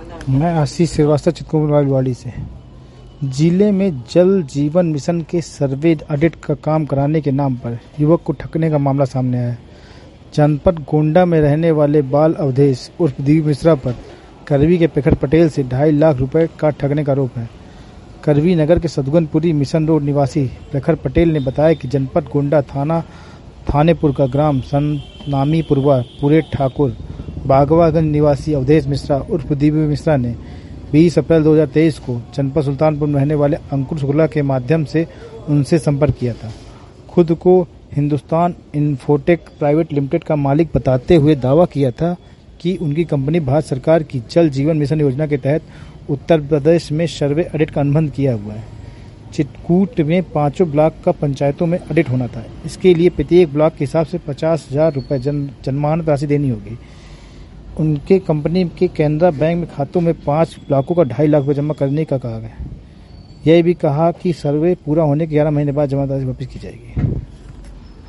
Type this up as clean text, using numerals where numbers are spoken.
मैं आशीष श्रीवास्तव चितकुंभलवाड़ी से। जिले में जल जीवन मिशन के सर्वे ऑडिट का काम कराने के नाम पर युवक को ठगने का मामला सामने आया है। जनपद गोंडा में रहने वाले बाल अवधेश उर्फ दीप मिश्रा पर करवी के प्रखर पटेल से 2.5 लाख रुपए का ठगने का आरोप है। करवी नगर के सदगुनपुरी मिशन रोड निवासी प्रखर पटेल ने बताया कि जनपद गोंडा थानेपुर का ग्राम सनामी पुरवा पुरे ठाकुर बागवागंज निवासी अवधेश मिश्रा उर्फ दीप मिश्रा ने 20 अप्रैल 2023 को जनपद सुल्तानपुर में रहने वाले अंकुर शुक्ला के माध्यम से उनसे संपर्क किया था। खुद को हिंदुस्तान इन्फोटेक प्राइवेट लिमिटेड का मालिक बताते हुए दावा किया था कि उनकी कंपनी भारत सरकार की जल जीवन मिशन योजना के तहत उत्तर प्रदेश में सर्वे ऑडिट का अनुबंध किया हुआ है। चित्रकूट में 5 ब्लॉक का पंचायतों में ऑडिट होना था। इसके लिए प्रत्येक ब्लॉक के हिसाब से 50,000 रुपये जन्मानत राशि देनी होगी। उनके कंपनी के कैनरा बैंक में खातों में 5 ब्लॉकों का 2.5 लाख रुपये जमा करने का कहा गया। यह भी कहा कि सर्वे पूरा होने के 11 महीने बाद जमा राशि वापस की जाएगी।